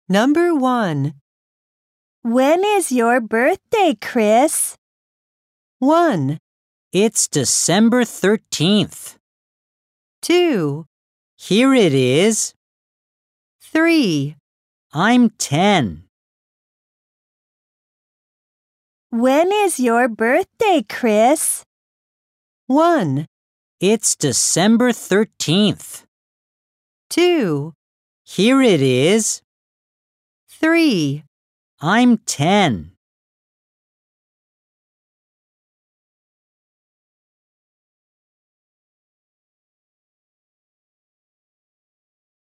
Number 1. When is your birthday, Chris? 1, It's December 13th. 2, Here it is. 3. I'm 10. When is your birthday, Chris? 1, It's December 13th. 2, Here it is. 3. I'm 10.